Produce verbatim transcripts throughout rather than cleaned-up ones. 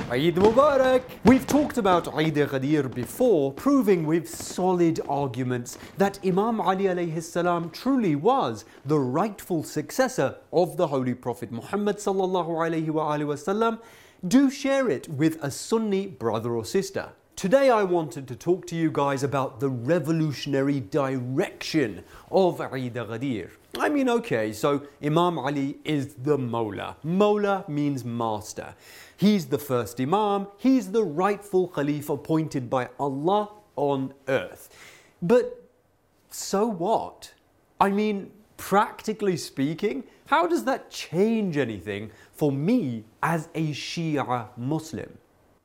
Eid Mubarak! We've talked about Eid Ghadir before, proving with solid arguments that Imam Ali alayhi salam truly was the rightful successor of the Holy Prophet Muhammad sallallahu alayhi wa alihi wasallam. Do share it with a Sunni brother or sister. Today I wanted to talk to you guys about the revolutionary direction of Eid Ghadir. I mean, okay, so Imam Ali is the Mawla. Mawla means master. He's the first Imam, he's the rightful Khalif appointed by Allah on earth. But so what? I mean, practically speaking, how does that change anything for me as a Shia Muslim?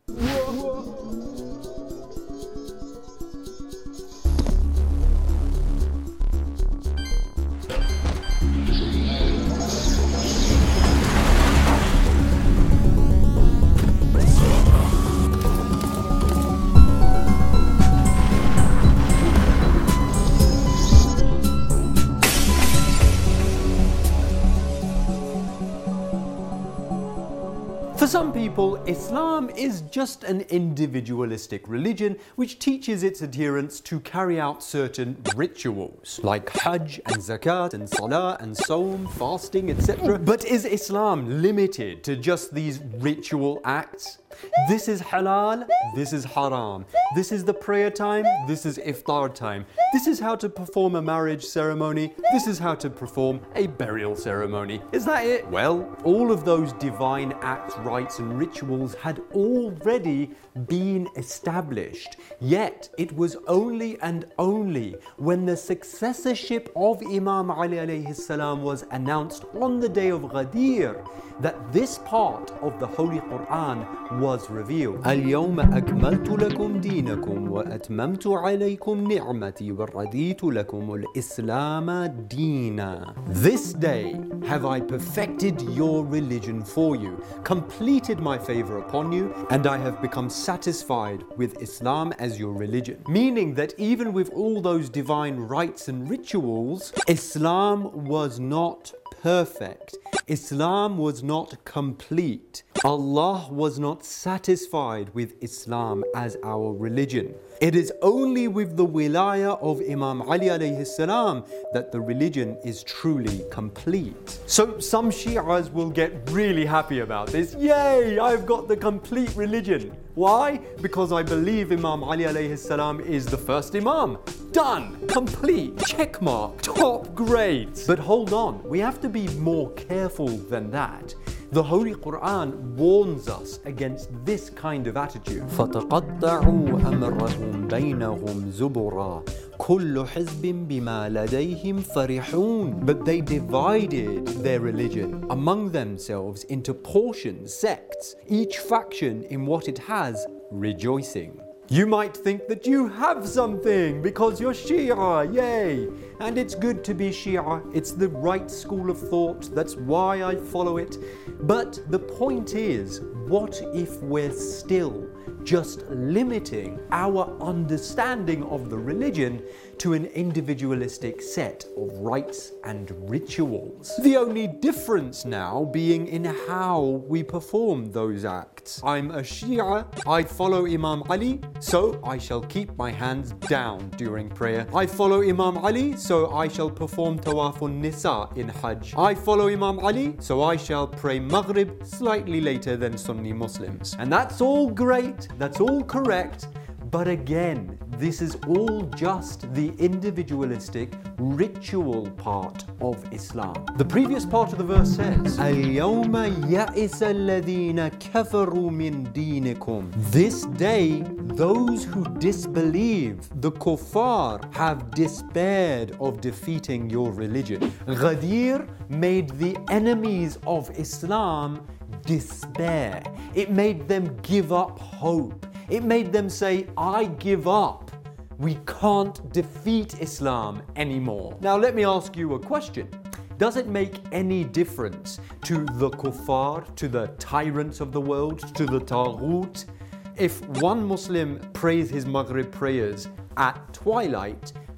For some people, Islam is just an individualistic religion which teaches its adherents to carry out certain rituals like Hajj and Zakat and Salah and Sawm, fasting, et cetera. But is Islam limited to just these ritual acts? This is halal, this is haram. This is the prayer time, this is iftar time. This is how to perform a marriage ceremony, this is how to perform a burial ceremony. Is that it? Well, all of those divine acts, rites and rituals had already been established. Yet it was only and only when the successorship of Imam Ali alayhi salam was announced on the day of Ghadir that this part of the Holy Quran was revealed. اليوم أكملت لكم دينكم وأتممت عليكم نعمتي ورضيت لكم الإسلام دينا. This day have I perfected your religion for you, completed my favor upon you, and I have become satisfied with Islam as your religion. Meaning that even with all those divine rites and rituals, Islam was not perfect. Islam was not complete. Allah was not satisfied with Islam as our religion. It is only with the wilayah of Imam Ali alayhi salam that the religion is truly complete. So some Shi'as will get really happy about this. Yay, I've got the complete religion. Why? Because I believe Imam Ali alayhi salam is the first Imam. Done! Complete! Checkmark! Top grades! But hold on, we have to be more careful than that. The Holy Quran warns us against this kind of attitude. فَتَقَطَّعُوا أَمْرَهُمْ بَيْنَهُمْ زُبُرًا كُلُّ حِزْبٍ بِمَا لَدَيْهِمْ فَرِحُونَ. But they divided their religion among themselves into portions, sects, each faction in what it has, rejoicing. You might think that you have something because you're Shia, yay! And it's good to be Shia, it's the right school of thought, that's why I follow it. But the point is, what if we're still just limiting our understanding of the religion to an individualistic set of rites and rituals? The only difference now being in how we perform those acts. I'm a Shia, I follow Imam Ali, so I shall keep my hands down during prayer. I follow Imam Ali, so I shall perform Tawafun Nisa in Hajj. I follow Imam Ali, so I shall pray Maghrib slightly later than Sunni Muslims. And that's all great, that's all correct, but again, this is all just the individualistic ritual part of Islam. The previous part of the verse says, الْيَوْمَ يَئِسَ الَّذِينَ كَفَرُوا مِن دِينِكُمْ. This day, those who disbelieve, the kuffar, have despaired of defeating your religion. Ghadir made the enemies of Islam despair. It made them give up hope. It made them say, I give up. We can't defeat Islam anymore. Now let me ask you a question. Does it make any difference to the kuffar, to the tyrants of the world, to the taghut, if one Muslim prays his Maghrib prayers at twilight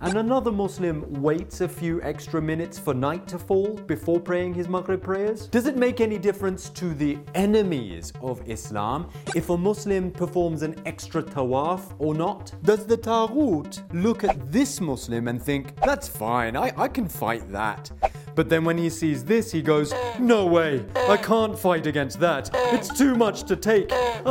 and another Muslim waits a few extra minutes for night to fall before praying his Maghrib prayers? Does it make any difference to the enemies of Islam if a Muslim performs an extra tawaf or not? Does the Taghut look at this Muslim and think, that's fine, I, I can fight that? But then when he sees this, he goes, no way, I can't fight against that. It's too much to take.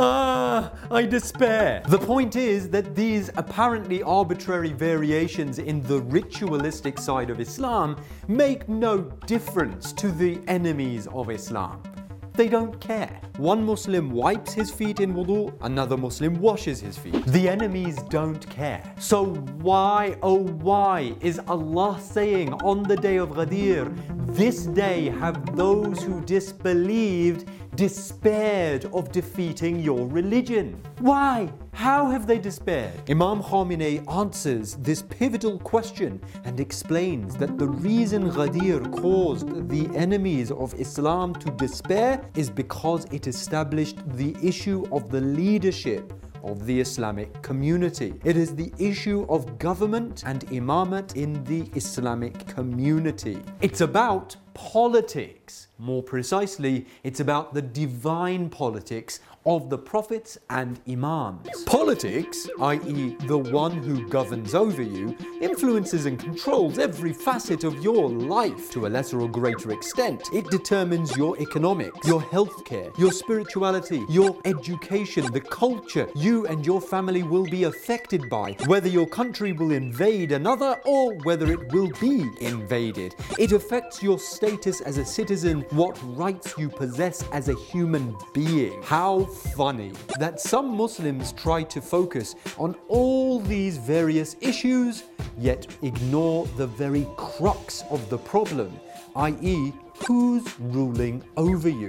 Ah, I despair. The point is that these apparently arbitrary variations in the ritualistic side of Islam make no difference to the enemies of Islam. They don't care. One Muslim wipes his feet in wudu, another Muslim washes his feet. The enemies don't care. So why, oh why, is Allah saying on the day of Ghadir, this day have those who disbelieved despaired of defeating your religion? Why? How have they despaired? Imam Khamenei answers this pivotal question and explains that the reason Ghadir caused the enemies of Islam to despair is because it established the issue of the leadership of the Islamic community. It is the issue of government and imamate in the Islamic community. It's about politics. More precisely, it's about the divine politics of the prophets and imams. Politics, that is the one who governs over you, influences and controls every facet of your life to a lesser or greater extent. It determines your economics, your healthcare, your spirituality, your education, the culture you and your family will be affected by, whether your country will invade another or whether it will be invaded. It affects your status as a citizen, what rights you possess as a human being. How funny that some Muslims try to focus on all these various issues yet ignore the very crux of the problem, that is, who's ruling over you.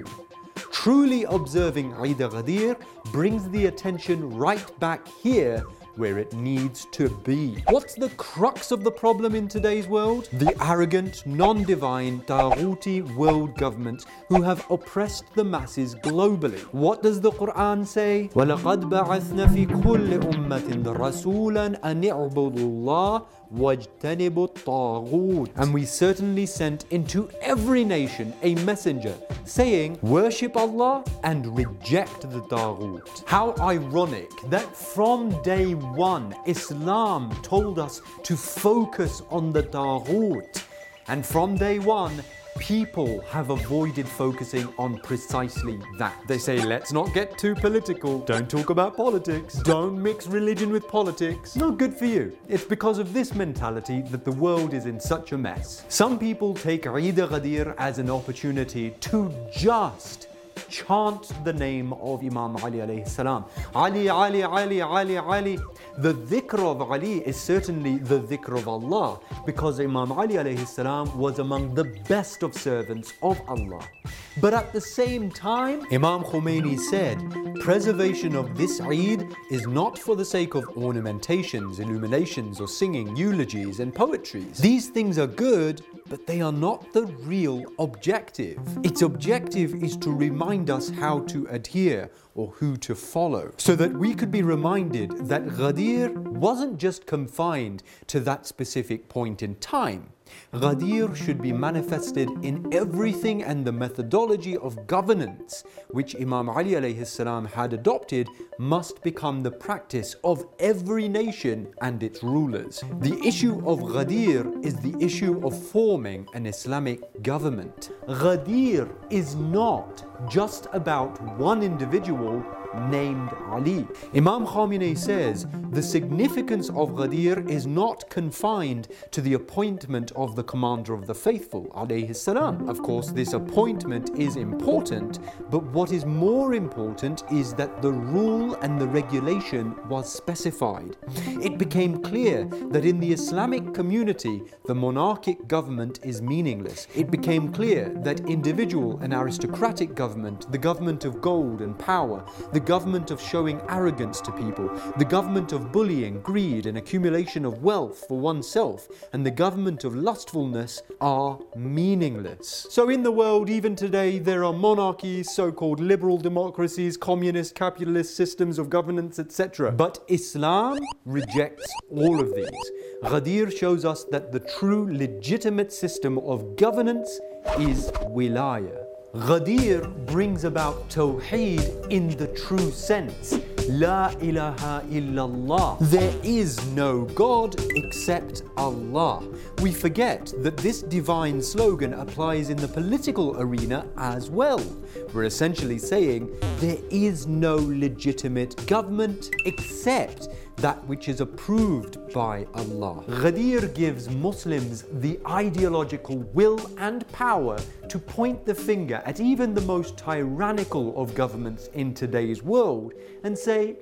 Truly observing Eid al-Ghadir brings the attention right back here where it needs to be. What's the crux of the problem in today's world? The arrogant, non-divine, Taghuti world governments who have oppressed the masses globally. What does the Quran say? وَلَقَدْ بَعَثْنَا فِي كُلِّ أُمَّةٍ رَسُولًا أَنِ اعْبُدُوا اللَّهَ وَاجْتَنِبُوا الطَّاغُوتَ. And we certainly sent into every nation a messenger saying, worship Allah and reject the Taghut. How ironic that from day one, Islam told us to focus on the Taghut. And from day one, people have avoided focusing on precisely that. They say, let's not get too political. Don't talk about politics. Don't mix religion with politics. Not good for you. It's because of this mentality that the world is in such a mess. Some people take Eid al-Ghadir as an opportunity to just chant the name of Imam Ali alayhi salam. Ali, Ali, Ali, Ali, Ali. The dhikr of Ali is certainly the dhikr of Allah because Imam Ali alayhi salam was among the best of servants of Allah. But at the same time, Imam Khomeini said, preservation of this Eid is not for the sake of ornamentations, illuminations, or singing eulogies and poetries. These things are good, but they are not the real objective. Its objective is to remind us how to adhere or who to follow, so that we could be reminded that Ghadir wasn't just confined to that specific point in time. Ghadir should be manifested in everything, and the methodology of governance which Imam Ali alayhi salam had adopted must become the practice of every nation and its rulers. The issue of Ghadir is the issue of forming an Islamic government. Ghadir is not just about one individual named Ali. Imam Khamenei says the significance of Ghadir is not confined to the appointment of the commander of the faithful alayhi salam. Of course, this appointment is important, but what is more important is that the rule and the regulation was specified. It became clear that in the Islamic community, the monarchic government is meaningless. It became clear that individual and aristocratic government, the government of gold and power, the government of showing arrogance to people, the government of bullying, greed, and accumulation of wealth for oneself, and the government of lustfulness are meaningless. So in the world, even today, there are monarchies, so-called liberal democracies, communist, capitalist systems of governance, et cetera. But Islam rejects all of these. Ghadir shows us that the true legitimate system of governance is wilaya. Ghadir brings about Tawheed in the true sense. La ilaha illallah. There is no God except Allah. We forget that this divine slogan applies in the political arena as well. We're essentially saying there is no legitimate government except that which is approved by Allah. Ghadir gives Muslims the ideological will and power to point the finger at even the most tyrannical of governments in today's world and say,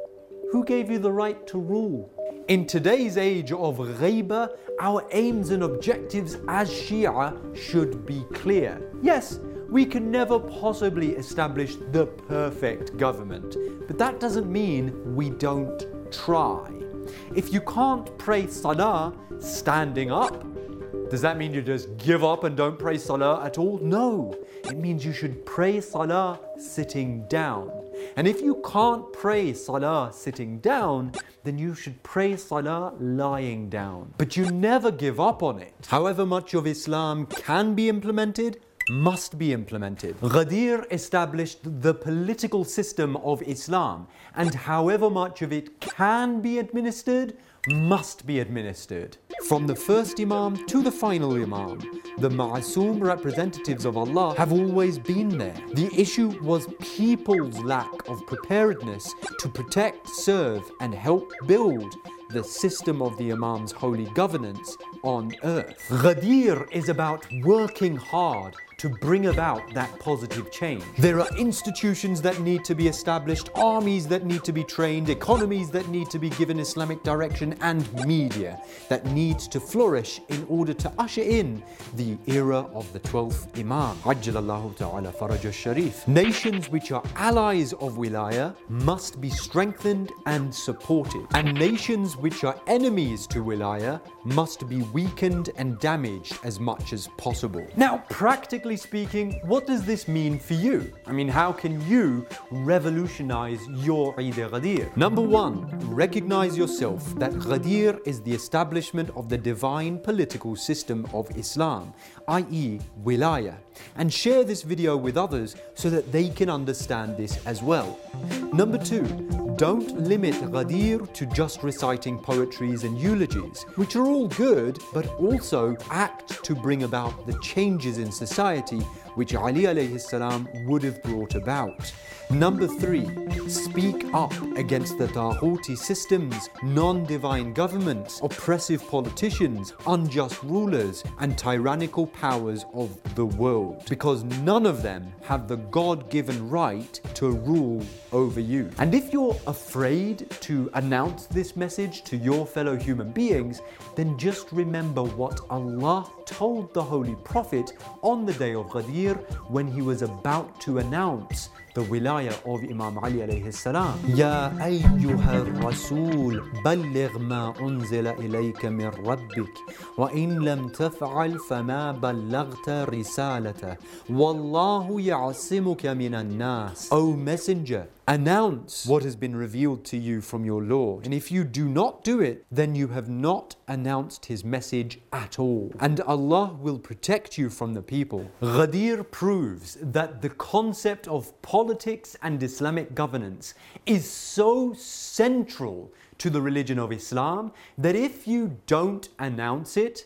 who gave you the right to rule? In today's age of ghaiba, our aims and objectives as Shia should be clear. Yes, we can never possibly establish the perfect government, but that doesn't mean we don't try. If you can't pray salah standing up, does that mean you just give up and don't pray salah at all? No, it means you should pray salah sitting down. And if you can't pray salah sitting down, then you should pray salah lying down. But you never give up on it. However much of Islam can be implemented, must be implemented. Ghadir established the political system of Islam, and however much of it can be administered, must be administered. From the first Imam to the final Imam, the Ma'asum representatives of Allah have always been there. The issue was people's lack of preparedness to protect, serve, and help build the system of the Imam's holy governance on earth. Ghadir is about working hard to bring about that positive change. There are institutions that need to be established, armies that need to be trained, economies that need to be given Islamic direction, and media that needs to flourish in order to usher in the era of the twelfth Imam. Ajjalallahu ta'ala faraj al-sharif. Nations which are allies of wilaya must be strengthened and supported, and nations which are enemies to wilaya must be weakened and damaged as much as possible. Now, practically speaking, what does this mean for you? I mean, how can you revolutionize your Eid Ghadir? Number one, recognize yourself that Ghadir is the establishment of the divine political system of Islam, that is wilaya, and share this video with others so that they can understand this as well. Number two, don't limit Ghadir to just reciting poetries and eulogies, which are all good, but also act to bring about the changes in society which Ali alayhi salam would have brought about. Number three, speak up against the Taghuti systems, non-divine governments, oppressive politicians, unjust rulers, and tyrannical powers of the world, because none of them have the God-given right to rule over you. And if you're afraid to announce this message to your fellow human beings, then just remember what Allah told the Holy Prophet on the day of Ghadir when he was about to announce the wilayah of Imam Ali alayhi salam. Ya ayyuha rasul balligh ma unzila ilayka min rabbik wa in lam taf'al fama ballaghta risalata wallahu ya'simuka minan nas. O messenger, announce what has been revealed to you from your Lord. And if you do not do it, then you have not announced his message at all. And Allah will protect you from the people. Ghadir proves that the concept of politics and Islamic governance is so central to the religion of Islam that if you don't announce it,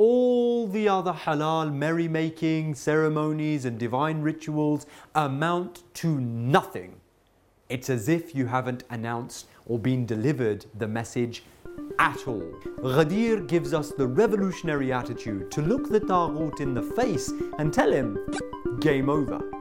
all the other halal merrymaking, ceremonies and divine rituals amount to nothing. It's as if you haven't announced or been delivered the message at all. Ghadir gives us the revolutionary attitude to look the Taghut in the face and tell him, game over.